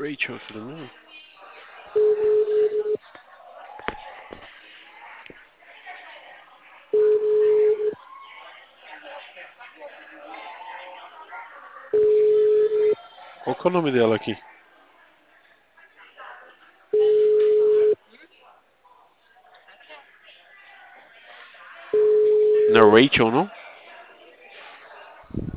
Rachel, aqui no meu. Qual que é o nome dela aqui? Não é Rachel, não?